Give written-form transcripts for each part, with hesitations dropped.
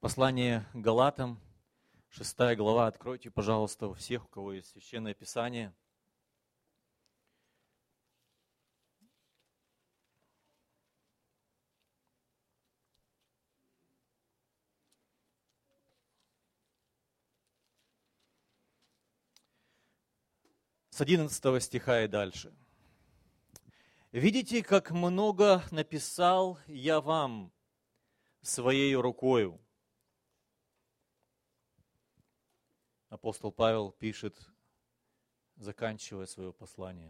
Послание к Галатам, 6 глава. Откройте, пожалуйста, у всех, у кого есть Священное Писание. С 11 стиха и дальше. «Видите, как много написал я вам своей рукою». Апостол Павел пишет, заканчивая свое послание.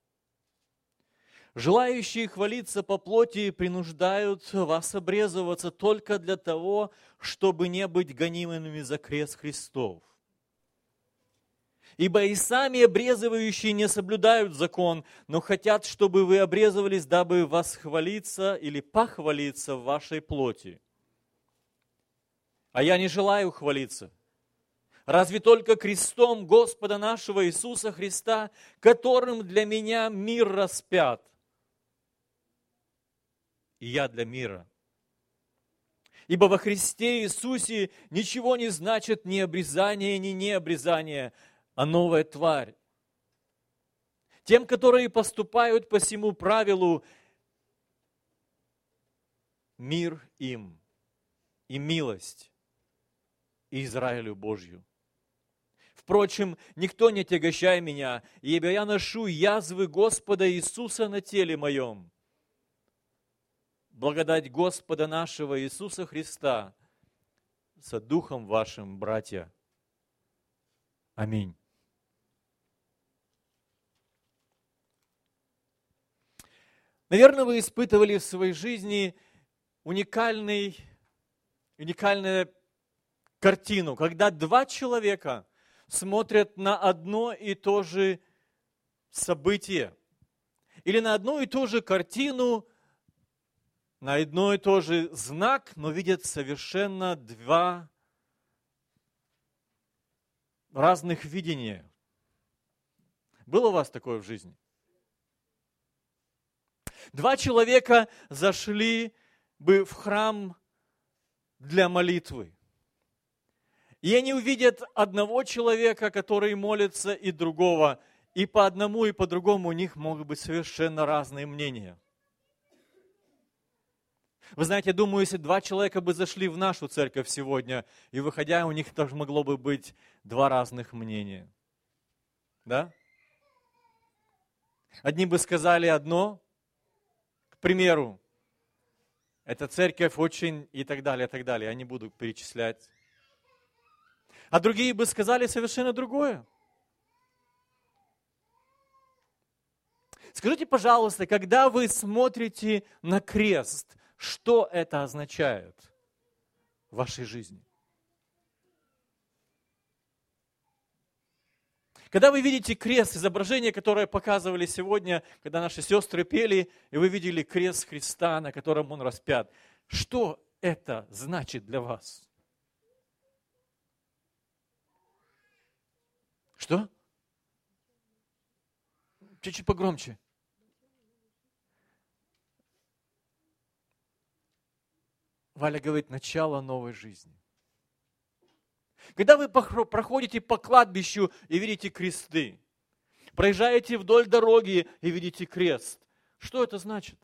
«Желающие хвалиться по плоти принуждают вас обрезываться только для того, чтобы не быть гонимыми за крест Христов. Ибо и сами обрезывающие не соблюдают закон, но хотят, чтобы вы обрезывались, дабы восхвалиться или похвалиться в вашей плоти. А я не желаю хвалиться. Разве только крестом Господа нашего Иисуса Христа, которым для меня мир распят. И я для мира. Ибо во Христе Иисусе ничего не значит ни обрезание, ни необрезание, а новая тварь. Тем, которые поступают по сему правилу, мир им и милость и Израилю Божью. Впрочем, никто не отягощай меня, ибо я ношу язвы Господа Иисуса на теле моем. Благодать Господа нашего Иисуса Христа со духом вашим, братья. Аминь. Наверное, вы испытывали в своей жизни уникальную картину, когда два человека смотрят на одно и то же событие или на одну и ту же картину, на одно и то же знак, но видят совершенно два разных видения. Было у вас такое в жизни? Два человека зашли бы в храм для молитвы. И они увидят одного человека, который молится, и другого. И по одному, и по другому у них могут быть совершенно разные мнения. Вы знаете, я думаю, если два человека бы зашли в нашу церковь сегодня, и выходя, у них тоже могло бы быть два разных мнения. Да? Одни бы сказали одно, к примеру, эта церковь очень и так далее, и так далее. Я не буду перечислять. А другие бы сказали совершенно другое. Скажите, пожалуйста, когда вы смотрите на крест, что это означает в вашей жизни? Когда вы видите крест, изображение, которое показывали сегодня, когда наши сестры пели, и вы видели крест Христа, на котором Он распят, что это значит для вас? Что? Чуть-чуть погромче. Валя говорит, начало новой жизни. Когда вы проходите по кладбищу и видите кресты, проезжаете вдоль дороги и видите крест, что это значит?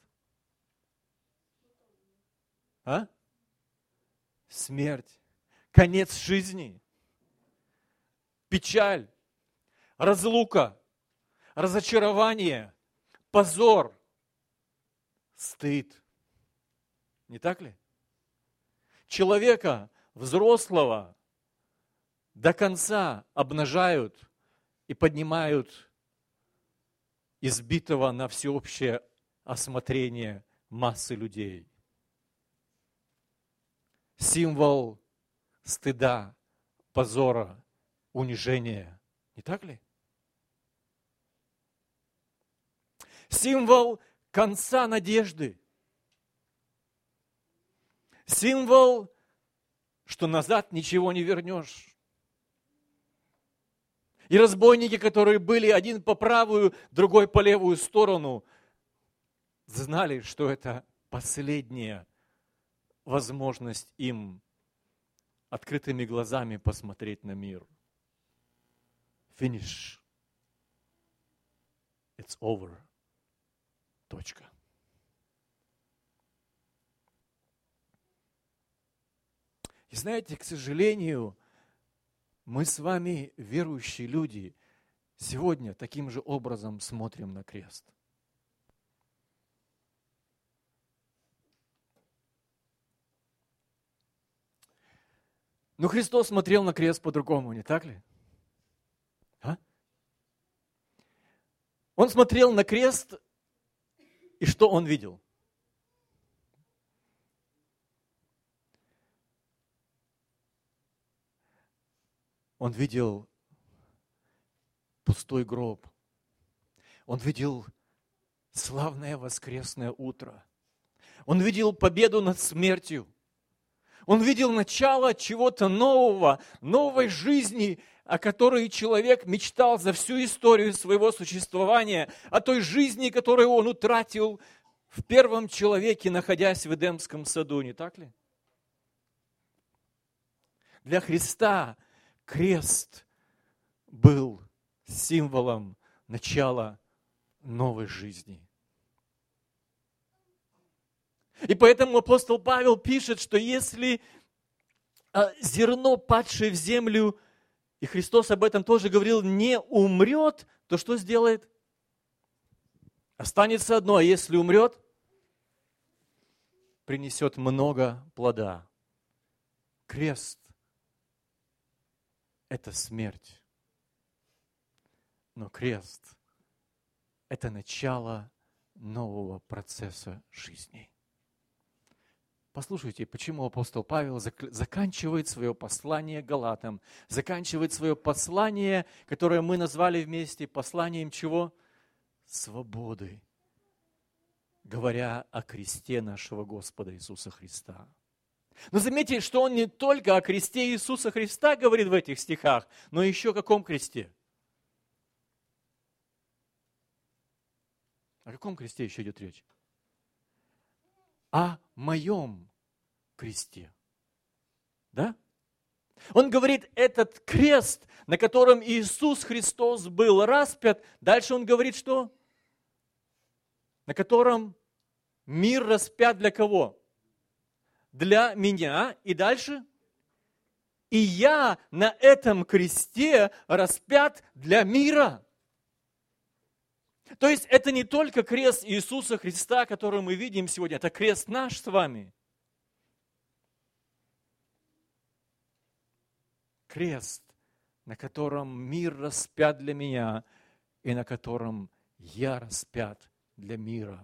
А? Смерть, конец жизни, печаль, разлука, разочарование, позор, стыд. Не так ли? Человека, взрослого, до конца обнажают и поднимают избитого на всеобщее осмотрение массы людей. Символ стыда, позора, унижения. Не так ли? Символ конца надежды. Символ, что назад ничего не вернешь. И разбойники, которые были один по правую, другой по левую сторону, знали, что это последняя возможность им открытыми глазами посмотреть на мир. Finish. It's over. Точка. И знаете, к сожалению, мы с вами, верующие люди, сегодня таким же образом смотрим на крест. Но Христос смотрел на крест по-другому, не так ли? А? Он смотрел на крест, и что он видел? Он видел пустой гроб. Он видел славное воскресное утро. Он видел победу над смертью. Он видел начало чего-то нового, новой жизни, о которой человек мечтал за всю историю своего существования, о той жизни, которую он утратил в первом человеке, находясь в Эдемском саду, не так ли? Для Христа крест был символом начала новой жизни. И поэтому апостол Павел пишет, что если зерно, падшее в землю, и Христос об этом тоже говорил, не умрет, то что сделает? Останется одно, а если умрет, принесет много плода. Крест – это смерть. Но крест – это начало нового процесса жизни. Послушайте, почему апостол Павел заканчивает свое послание Галатам, заканчивает свое послание, которое мы назвали вместе посланием чего? Свободы, говоря о кресте нашего Господа Иисуса Христа. Но заметьте, что он не только о кресте Иисуса Христа говорит в этих стихах, но еще о каком кресте? О каком кресте еще идет речь? О моем кресте. Да? Он говорит, этот крест, на котором Иисус Христос был распят, дальше он говорит, что? На котором мир распят для кого? Для меня. И дальше? И я на этом кресте распят для мира. То есть это не только крест Иисуса Христа, который мы видим сегодня, это крест наш с вами. Крест, на котором мир распят для меня и на котором я распят для мира.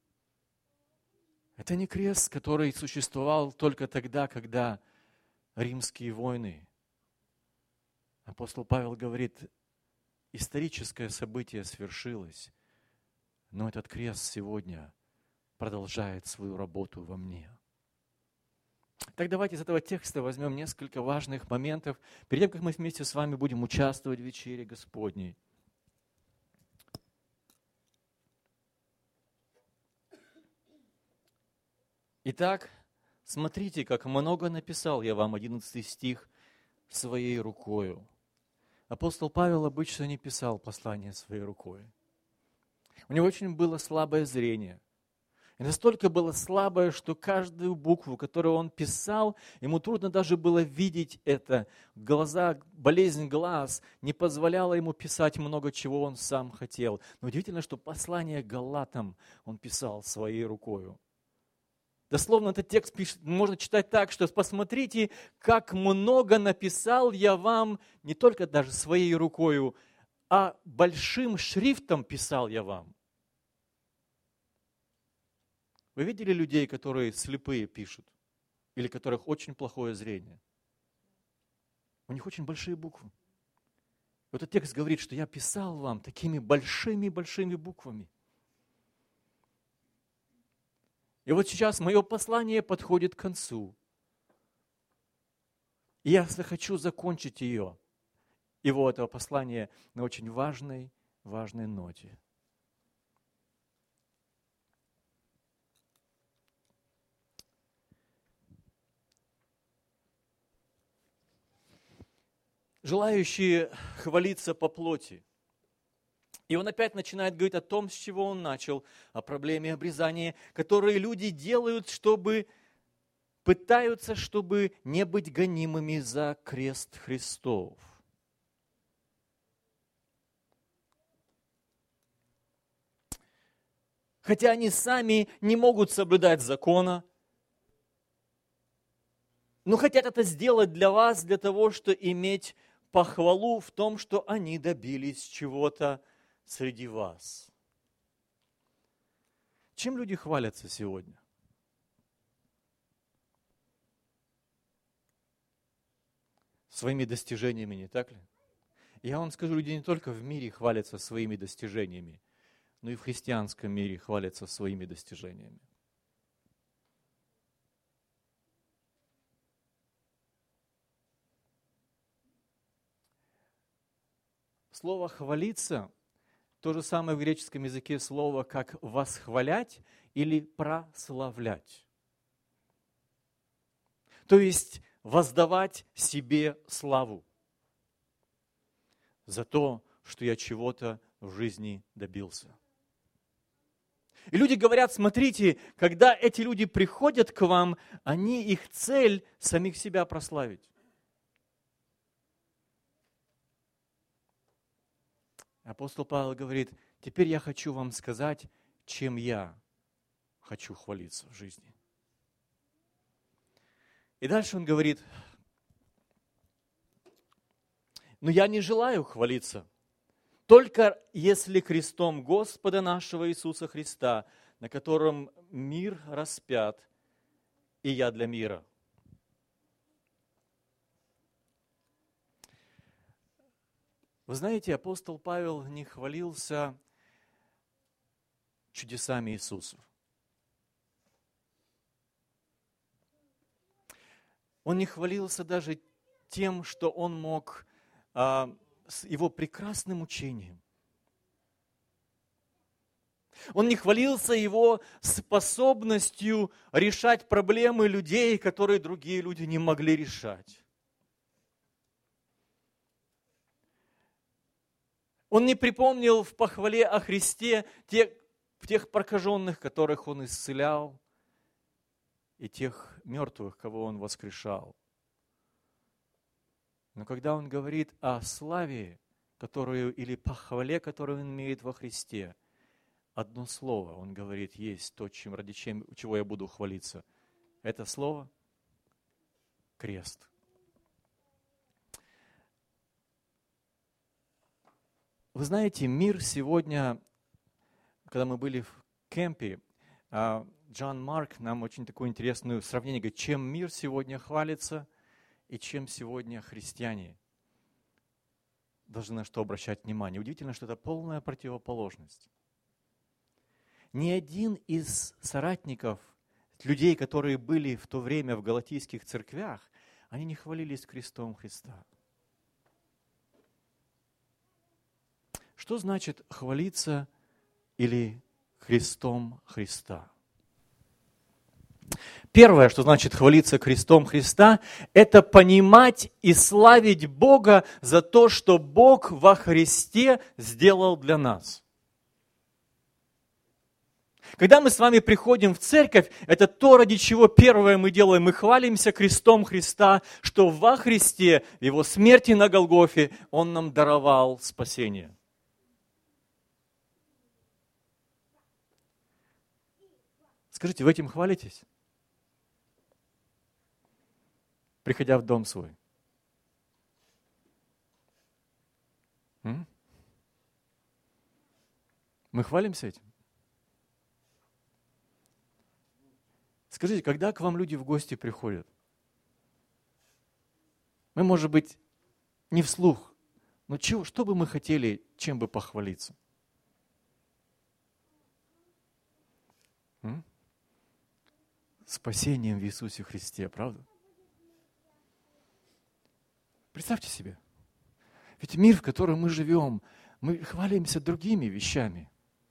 Это не крест, который существовал только тогда, когда римские войны. Апостол Павел говорит, историческое событие свершилось, но этот крест сегодня продолжает свою работу во мне. Так давайте из этого текста возьмем несколько важных моментов, перед тем, как мы вместе с вами будем участвовать в вечере Господней. Итак, смотрите, как много написал я вам, 11 стих, своей рукою. Апостол Павел обычно не писал послания своей рукой. У него очень было слабое зрение. И настолько было слабое, что каждую букву, которую он писал, ему трудно даже было видеть это. Глаза, болезнь глаз не позволяла ему писать много чего он сам хотел. Но удивительно, что послание Галатам он писал своей рукою. Дословно этот текст можно читать так, что посмотрите, как много написал я вам, не только даже своей рукою, а большим шрифтом писал я вам. Вы видели людей, которые слепые пишут? Или у которых очень плохое зрение? У них очень большие буквы. Вот этот текст говорит, что я писал вам такими большими-большими буквами. И вот сейчас мое послание подходит к концу. И я хочу закончить его, этого послания, на очень важной ноте. желающие хвалиться по плоти. И он опять начинает говорить о том, с чего он начал, о проблеме обрезания, которые люди делают, пытаются, чтобы не быть гонимыми за крест Христов. Хотя они сами не могут соблюдать закона, но хотят это сделать для вас, для того, чтобы иметь похвалу в том, что они добились чего-то среди вас. Чем люди хвалятся сегодня? Своими достижениями, не так ли? Я вам скажу, люди не только в мире хвалятся своими достижениями, но и в христианском мире хвалятся своими достижениями. Слово «хвалиться» то же самое в греческом языке слово, как «восхвалять» или «прославлять». То есть воздавать себе славу за то, что я чего-то в жизни добился. И люди говорят, смотрите, когда эти люди приходят к вам, их цель самих себя прославить. Апостол Павел говорит, теперь я хочу вам сказать, чем я хочу хвалиться в жизни. И дальше он говорит, но я не желаю хвалиться, только если крестом Господа нашего Иисуса Христа, на котором мир распят, и я для мира. Вы знаете, апостол Павел не хвалился чудесами Иисуса. Он не хвалился даже тем, что он мог, с его прекрасным учением. Он не хвалился его способностью решать проблемы людей, которые другие люди не могли решать. Он не припомнил в похвале о Христе тех прокаженных, которых он исцелял, и тех мертвых, кого он воскрешал. Но когда он говорит о славе, или похвале, которую он имеет во Христе, одно слово, он говорит, есть то, ради чего я буду хвалиться. Это слово – крест. Вы знаете, мир сегодня, когда мы были в кемпе, Джон Марк нам очень такое интересное сравнение говорит, чем мир сегодня хвалится и чем сегодня христиане должны на что обращать внимание. Удивительно, что это полная противоположность. Ни один из соратников, людей, которые были в то время в галатийских церквях, они не хвалились крестом Христа. Что значит хвалиться или крестом Христа? Первое, что значит хвалиться крестом Христа, это понимать и славить Бога за то, что Бог во Христе сделал для нас. Когда мы с вами приходим в церковь, это то, ради чего первое мы делаем. Мы хвалимся крестом Христа, что во Христе, в Его смерти на Голгофе, Он нам даровал спасение. Скажите, вы этим хвалитесь? Приходя в дом свой. Мы хвалимся этим? Скажите, когда к вам люди в гости приходят? Мы, может быть, не вслух, но что бы мы хотели, чем бы похвалиться? Спасением в Иисусе Христе, правда? Представьте себе, ведь мир, в котором мы живем, мы хвалимся другими вещами.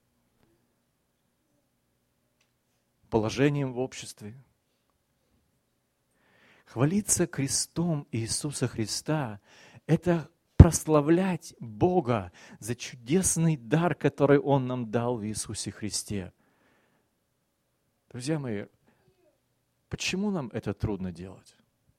Положением в обществе. Хвалиться крестом Иисуса Христа – это прославлять Бога за чудесный дар, который Он нам дал в Иисусе Христе. Друзья мои, почему нам это трудно делать?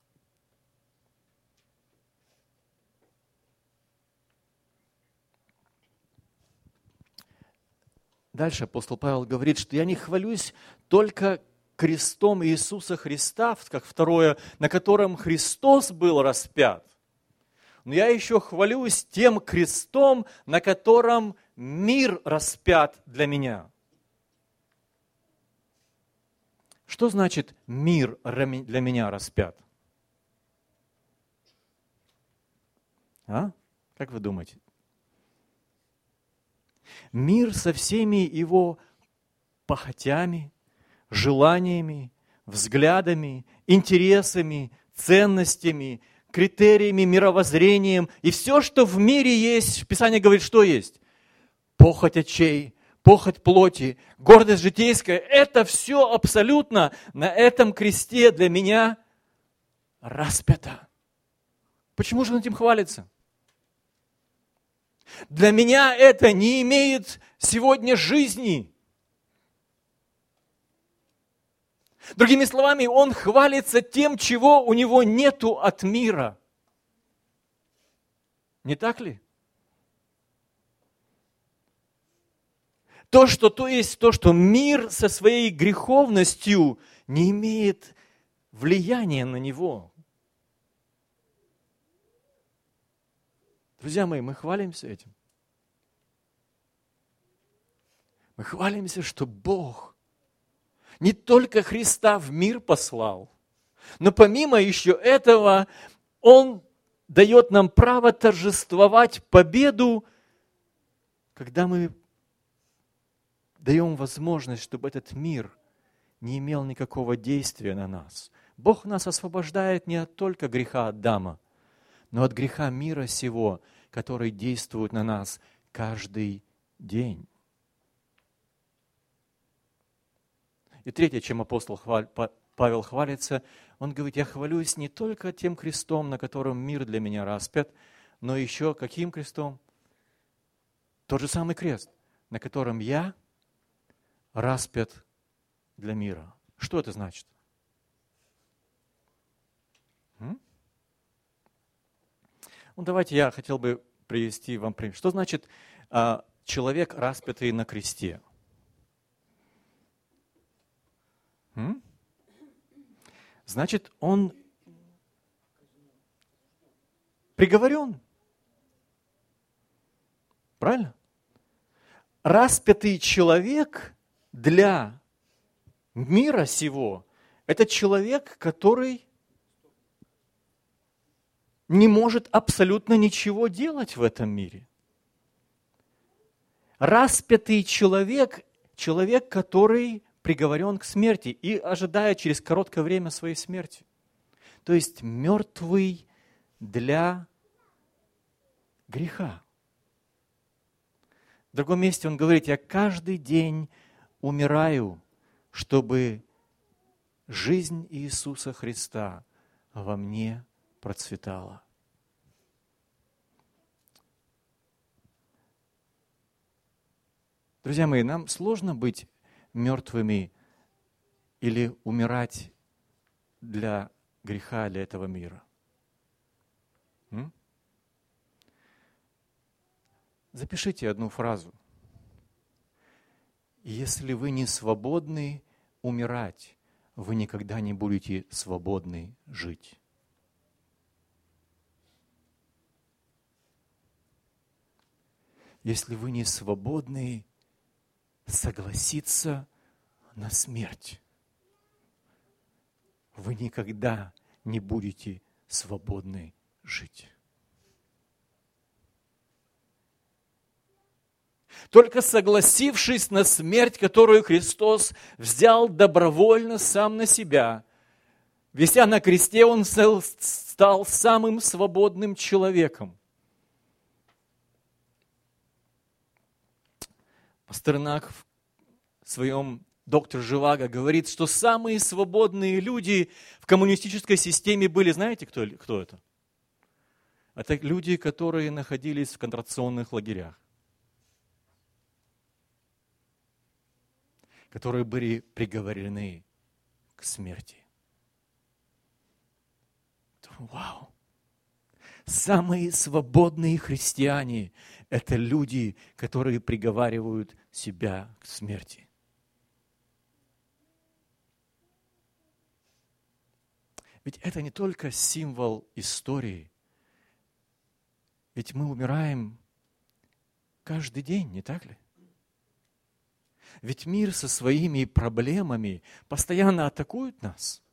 Дальше апостол Павел говорит, что я не хвалюсь только крестом Иисуса Христа, как второе, на котором Христос был распят. Но я еще хвалюсь тем крестом, на котором мир распят для меня. Что значит мир для меня распят? Как вы думаете? Мир со всеми его похотями, желаниями, взглядами, интересами, ценностями, критериями, мировоззрением. И все, что в мире есть, Писание говорит, что есть? Похоть очей, похоть плоти, гордость житейская. Это все абсолютно на этом кресте для меня распято. Почему же он этим хвалится? Для меня это не имеет сегодня жизни. Другими словами, он хвалится тем, чего у него нету от мира. Не так ли? То, что мир со своей греховностью не имеет влияния на него. Друзья мои, мы хвалимся этим. Мы хвалимся, что Бог не только Христа в мир послал, но помимо еще этого, Он дает нам право торжествовать победу, когда мы даем возможность, чтобы этот мир не имел никакого действия на нас. Бог нас освобождает не от только греха Адама, но от греха мира сего, который действует на нас каждый день. И третье, чем апостол Павел хвалится, он говорит, я хвалюсь не только тем крестом, на котором мир для меня распят, но еще каким крестом? Тот же самый крест, на котором я распят для мира. Что это значит? Ну, давайте я хотел бы привести вам пример. Что значит человек, распятый на кресте? Значит, он приговорен. Правильно? Распятый человек для мира сего – это человек, который не может абсолютно ничего делать в этом мире. Распятый человек – человек, который приговорен к смерти и ожидает через короткое время своей смерти. То есть мертвый для греха. В другом месте он говорит, я каждый день умираю, чтобы жизнь Иисуса Христа во мне процветала. Друзья мои, нам сложно быть мертвыми или умирать для греха, для этого мира. Запишите одну фразу. Если вы не свободны умирать, вы никогда не будете свободны жить. Если вы не свободны согласиться на смерть, вы никогда не будете свободны жить. Только согласившись на смерть, которую Христос взял добровольно сам на себя, вися на кресте, Он стал самым свободным человеком. Пастернак в своем «Доктор Живаго» говорит, что самые свободные люди в коммунистической системе были, знаете, кто это? Это люди, которые находились в концентрационных лагерях, которые были приговорены к смерти. Вау! Самые свободные христиане – это люди, которые приговаривают себя к смерти. Ведь это не только символ истории. Ведь мы умираем каждый день, не так ли? Ведь мир со своими проблемами постоянно атакует нас.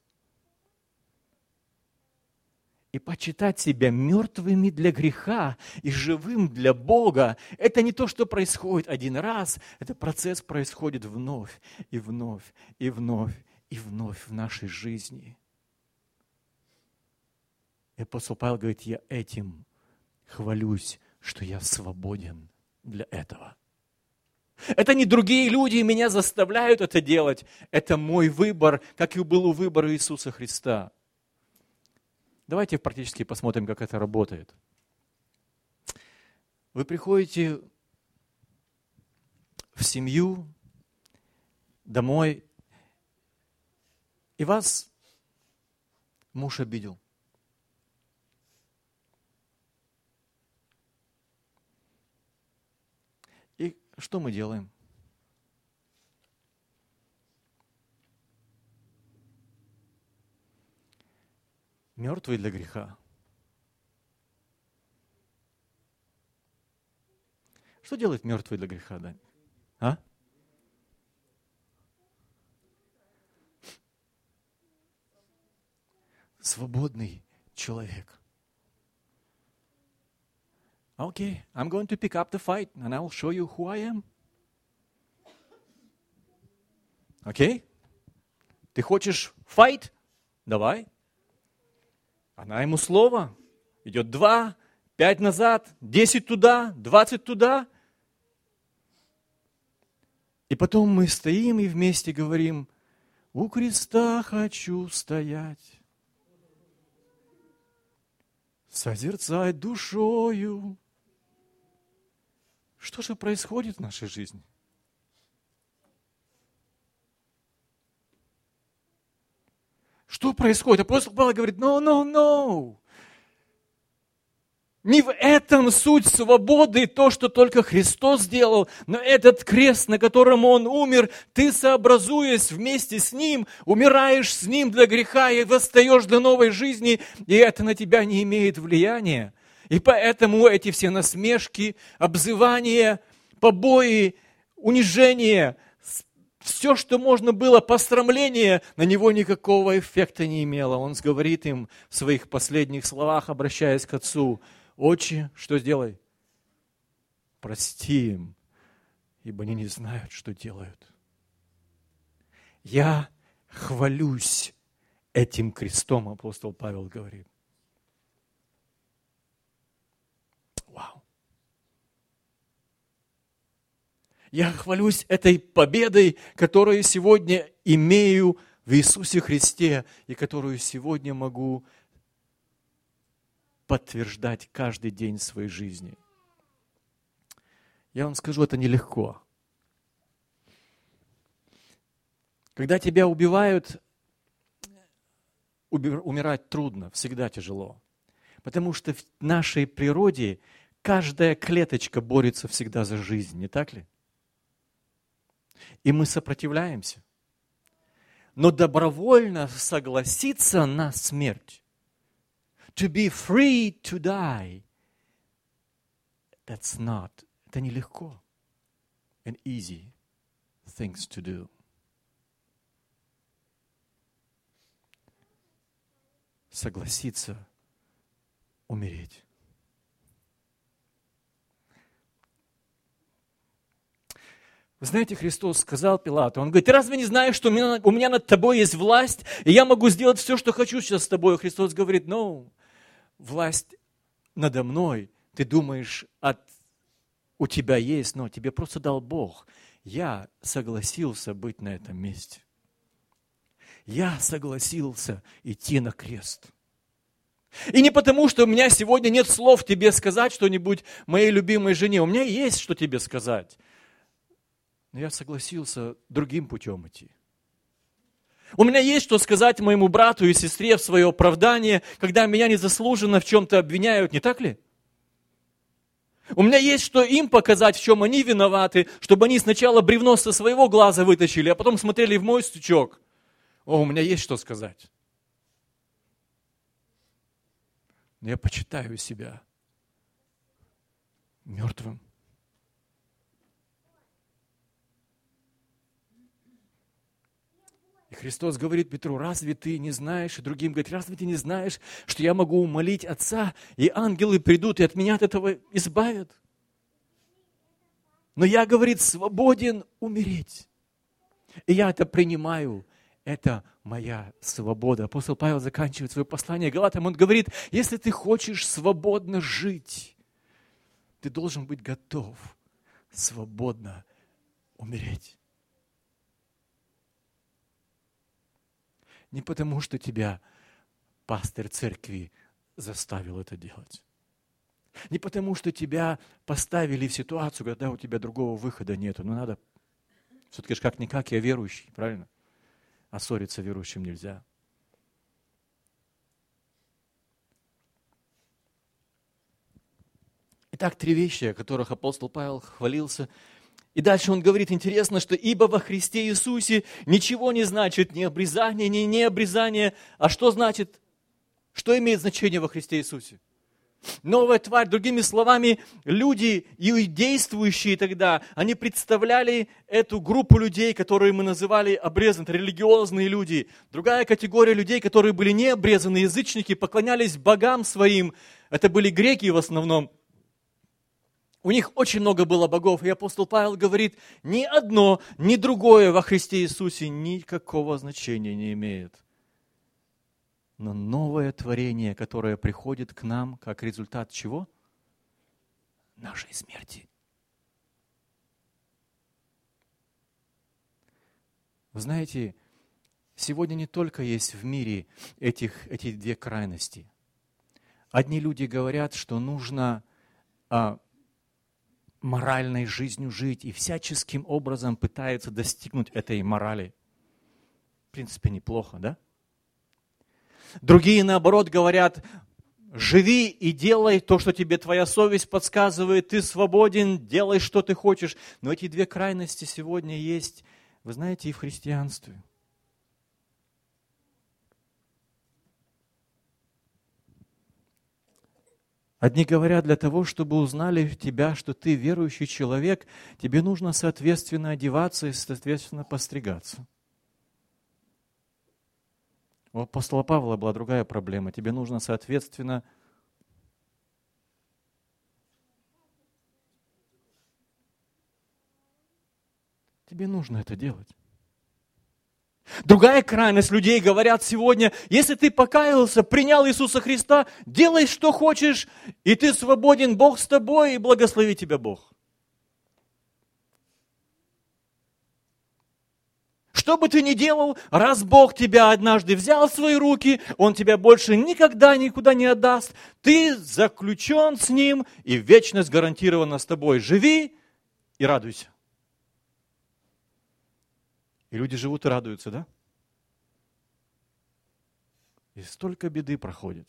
И почитать себя мертвыми для греха и живым для Бога – это не то, что происходит один раз, это процесс происходит вновь и вновь и вновь и вновь в нашей жизни. И апостол Павел говорит, я этим хвалюсь, что я свободен для этого. Это не другие люди меня заставляют это делать, это мой выбор, как и был у выбора Иисуса Христа. Давайте практически посмотрим, как это работает. Вы приходите в семью, домой, и вас муж обидел. И что мы делаем? Мертвый для греха. Что делает мертвый для греха, Дань? А? Свободный человек. Okay, I'm going to pick up the fight and I'll show you who I am. Окей? Ты хочешь fight? Давай. Она ему слово. Идет 2, 5 назад, 10 туда, 20 туда. И потом мы стоим и вместе говорим, у креста хочу стоять, созерцать душою. Что же происходит в нашей жизни? Что происходит? Апостол Павел говорит, no. Не в этом суть свободы, то, что только Христос сделал, но этот крест, на котором Он умер, ты, сообразуясь вместе с Ним, умираешь с Ним для греха и восстаешь для новой жизни, и это на тебя не имеет влияния. И поэтому эти все насмешки, обзывания, побои, унижения, все, что можно было, посрамление, на него никакого эффекта не имело. Он говорит им в своих последних словах, обращаясь к Отцу, «Отче, что сделай? Прости им, ибо они не знают, что делают». Я хвалюсь этим крестом, апостол Павел говорит. Вау! Я хвалюсь этой победой, которую сегодня имею в Иисусе Христе и которую сегодня могу подтверждать каждый день своей жизни. Я вам скажу, это нелегко. Когда тебя убивают, умирать трудно, всегда тяжело. Потому что в нашей природе каждая клеточка борется всегда за жизнь, не так ли? И мы сопротивляемся. Но добровольно согласиться на смерть, to be free to die, это нелегко. An easy things to do. Согласиться умереть. Вы знаете, Христос сказал Пилату, Он говорит, ты разве не знаешь, что у меня над тобой есть власть, и я могу сделать все, что хочу сейчас с тобой? Христос говорит, власть надо мной, ты думаешь, у тебя есть, но тебе просто дал Бог. Я согласился быть на этом месте. Я согласился идти на крест. И не потому, что у меня сегодня нет слов тебе сказать что-нибудь моей любимой жене. У меня есть, что тебе сказать. Но я согласился другим путем идти. У меня есть что сказать моему брату и сестре в свое оправдание, когда меня незаслуженно в чем-то обвиняют, не так ли? У меня есть что им показать, в чем они виноваты, чтобы они сначала бревно со своего глаза вытащили, а потом смотрели в мой стучок. О, у меня есть что сказать. Но я почитаю себя мертвым. И Христос говорит Петру: разве ты не знаешь, и другим говорит: разве ты не знаешь, что я могу умолить Отца, и ангелы придут и от меня от этого избавят? Но я, говорит, свободен умереть. И я это принимаю. Это моя свобода. Апостол Павел заканчивает свое послание Галатам. Он говорит: если ты хочешь свободно жить, ты должен быть готов свободно умереть. Не потому, что тебя пастырь церкви заставил это делать. Не потому, что тебя поставили в ситуацию, когда у тебя другого выхода нету. Но надо, все-таки ж как-никак я верующий, правильно? А ссориться верующим нельзя. Итак, 3 вещи, о которых апостол Павел хвалился. И дальше он говорит, интересно, что ибо во Христе Иисусе ничего не значит ни обрезание, ни необрезание. А что значит, что имеет значение во Христе Иисусе? Новая тварь, другими словами, люди, иудействующие тогда, они представляли эту группу людей, которые мы называли обрезанные, религиозные люди. Другая категория людей, которые были не обрезаны, язычники, поклонялись богам своим. Это были греки в основном. У них очень много было богов, и апостол Павел говорит, ни одно, ни другое во Христе Иисусе никакого значения не имеет. Но новое творение, которое приходит к нам как результат чего? Нашей смерти. Вы знаете, сегодня не только есть в мире эти 2 крайности. Одни люди говорят, что нужно моральной жизнью жить и всяческим образом пытаются достигнуть этой морали. В принципе, неплохо, да? Другие, наоборот, говорят, живи и делай то, что тебе твоя совесть подсказывает, ты свободен, делай, что ты хочешь. Но эти 2 крайности сегодня есть, вы знаете, и в христианстве. Одни говорят, для того, чтобы узнали тебя, что ты верующий человек, тебе нужно соответственно одеваться и соответственно постригаться. У апостола Павла была другая проблема. Тебе нужно соответственно тебе нужно это делать. Другая крайность людей говорят сегодня, если ты покаялся, принял Иисуса Христа, делай, что хочешь, и ты свободен, Бог с тобой, и благослови тебя Бог. Что бы ты ни делал, раз Бог тебя однажды взял в свои руки, Он тебя больше никогда никуда не отдаст, ты заключен с Ним, и вечность гарантирована с тобой. Живи и радуйся. И люди живут и радуются, да? И столько беды проходит.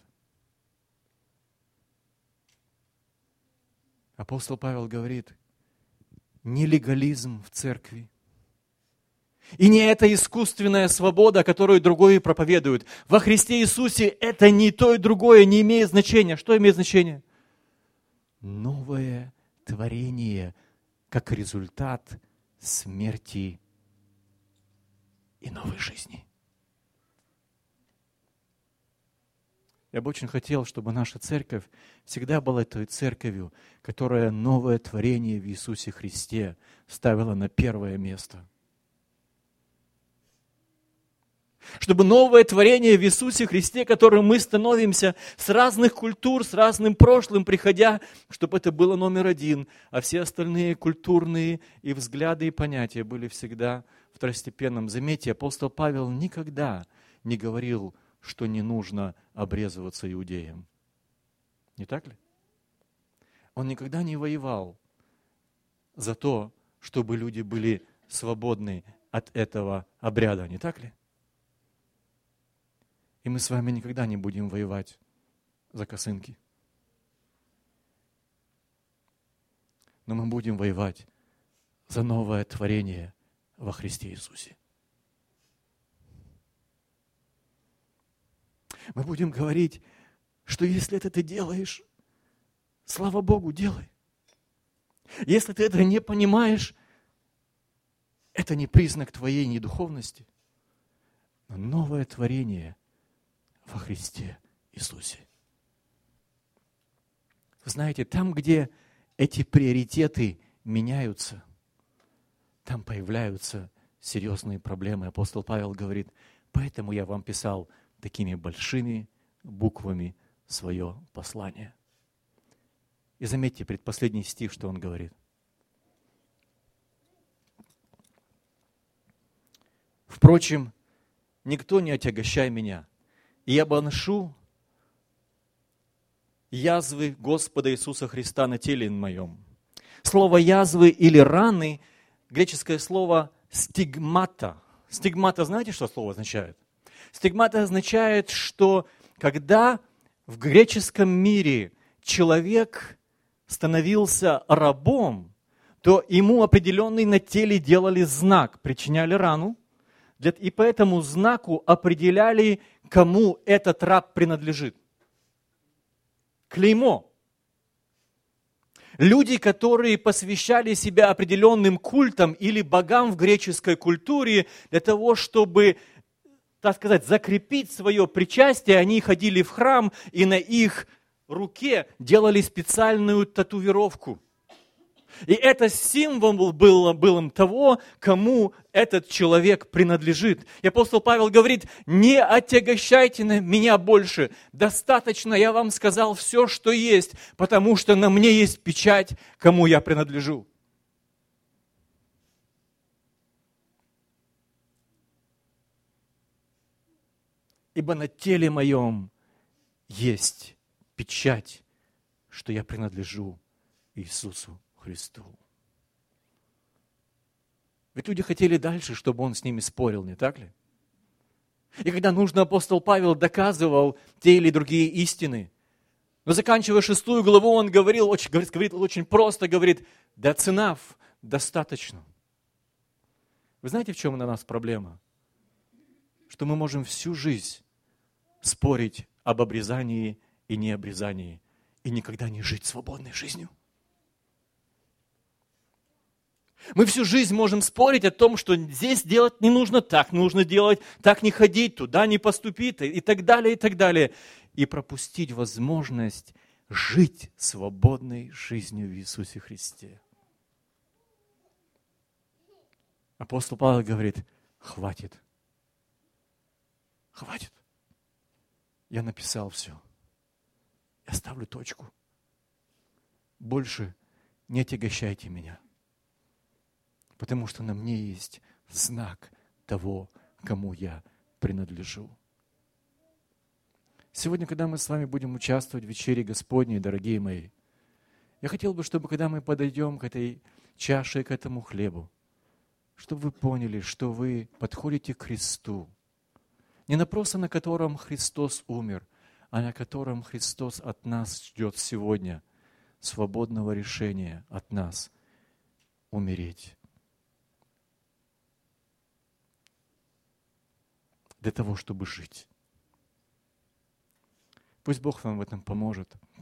Апостол Павел говорит, не легализм в церкви. И не эта искусственная свобода, которую другие проповедуют. Во Христе Иисусе это ни то и другое не имеет значения. Что имеет значение? Новое творение, как результат смерти и новой жизни. Я бы очень хотел, чтобы наша церковь всегда была той церковью, которая новое творение в Иисусе Христе ставила на первое место. Чтобы новое творение в Иисусе Христе, которым мы становимся с разных культур, с разным прошлым приходя, чтобы это было номер 1, а все остальные культурные и взгляды, и понятия были всегда второстепенным. Заметьте, апостол Павел никогда не говорил что не нужно обрезываться иудеям. Не так ли? Он никогда не воевал за то, чтобы люди были свободны от этого обряда. Не так ли? И мы с вами никогда не будем воевать за косынки. Но мы будем воевать за новое творение во Христе Иисусе. Мы будем говорить, что если это ты делаешь, слава Богу, делай. Если ты это не понимаешь, это не признак твоей недуховности, но новое творение во Христе Иисусе. Вы знаете, там, где эти приоритеты меняются, там появляются серьезные проблемы. Апостол Павел говорит, поэтому я вам писал такими большими буквами свое послание. И заметьте, предпоследний стих, что он говорит. Впрочем, никто не отягощай меня, и я поношу язвы Господа Иисуса Христа на теле моем. Слово язвы или раны, греческое слово стигмата. Стигмата, знаете, что слово означает? Стигмата означает, что когда в греческом мире человек становился рабом, то ему определенный на теле делали знак, причиняли рану, и по этому знаку определяли, кому этот раб принадлежит. Клеймо. Люди, которые посвящали себя определенным культам или богам в греческой культуре, для того, чтобы, так сказать, закрепить свое причастие, они ходили в храм и на их руке делали специальную татуировку. И это символ был того, кому этот человек принадлежит. И апостол Павел говорит, не отягощайте меня больше. Достаточно, я вам сказал все, что есть, потому что на мне есть печать, кому я принадлежу. Ибо на теле моем есть печать, что я принадлежу Иисусу Христу. Ведь люди хотели дальше, чтобы он с ними спорил, не так ли? И когда нужно, апостол Павел доказывал те или другие истины. Но заканчивая 6 главу, он говорит очень просто, говорит, that's enough, достаточно. Вы знаете, в чем на нас проблема? Что мы можем всю жизнь спорить об обрезании и необрезании, и никогда не жить свободной жизнью. Мы всю жизнь можем спорить о том, что здесь делать не нужно так, нужно делать так, не ходить, туда не поступить, и так далее, и так далее. И пропустить возможность жить свободной жизнью в Иисусе Христе. Апостол Павел говорит, хватит. Хватит. Я написал все. Я ставлю точку. Больше не отягощайте меня. Потому что на мне есть знак того, кому я принадлежу. Сегодня, когда мы с вами будем участвовать в вечере Господней, дорогие мои, я хотел бы, чтобы когда мы подойдем к этой чаше, к этому хлебу, чтобы вы поняли, что вы подходите к Христу. Не на просто на котором Христос умер, а на котором Христос от нас ждет сегодня свободного решения от нас умереть. Для того, чтобы жить. Пусть Бог вам в этом поможет.